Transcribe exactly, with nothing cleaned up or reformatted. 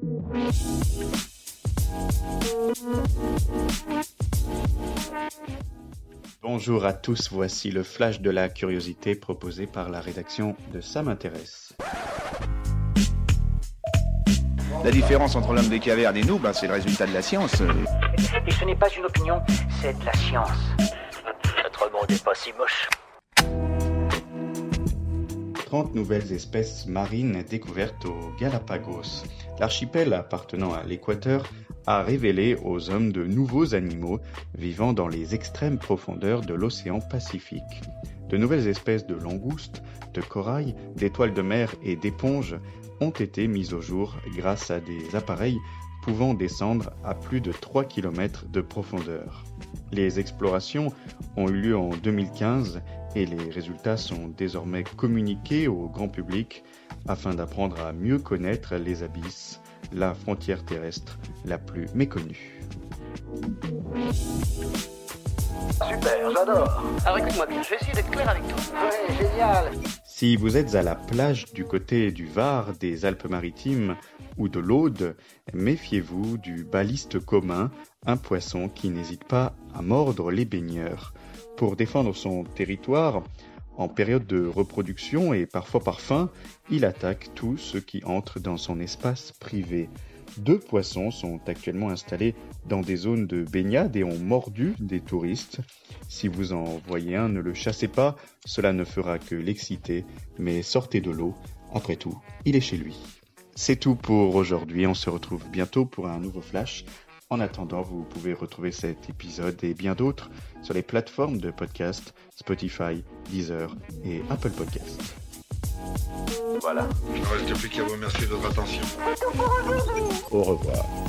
Bonjour à tous, voici le flash de la curiosité proposé par la rédaction de Ça m'intéresse. La différence entre l'homme des cavernes et nous, ben, c'est le résultat de la science. Et ce n'est pas une opinion, c'est de la science. Notre monde n'est pas si moche. trente nouvelles espèces marines découvertes aux Galapagos. L'archipel appartenant à l'Équateur a révélé aux hommes de nouveaux animaux vivant dans les extrêmes profondeurs de l'océan Pacifique. De nouvelles espèces de langoustes, de corail, d'étoiles de mer et d'éponges ont été mises au jour grâce à des appareils pouvant descendre à plus de trois kilomètres de profondeur. Les explorations ont eu lieu en deux mille quinze et les résultats sont désormais communiqués au grand public afin d'apprendre à mieux connaître les abysses, la frontière terrestre la plus méconnue. Super, j'adore. Alors écoute-moi bien, je vais essayer d'être clair avec toi. Ouais, génial. Si vous êtes à la plage du côté du Var, des Alpes-Maritimes ou de l'Aude, méfiez-vous du baliste commun, un poisson qui n'hésite pas à mordre les baigneurs. Pour défendre son territoire, en période de reproduction et parfois par faim, il attaque tout ce qui entre dans son espace privé. Deux poissons sont actuellement installés dans des zones de baignade et ont mordu des touristes. Si vous en voyez un, ne le chassez pas, cela ne fera que l'exciter, mais sortez de l'eau, après tout, il est chez lui. C'est tout pour aujourd'hui, on se retrouve bientôt pour un nouveau flash. En attendant, vous pouvez retrouver cet épisode et bien d'autres sur les plateformes de podcast Spotify, Deezer et Apple Podcasts. Voilà. Il ne reste plus qu'à vous remercier de votre attention. Au revoir.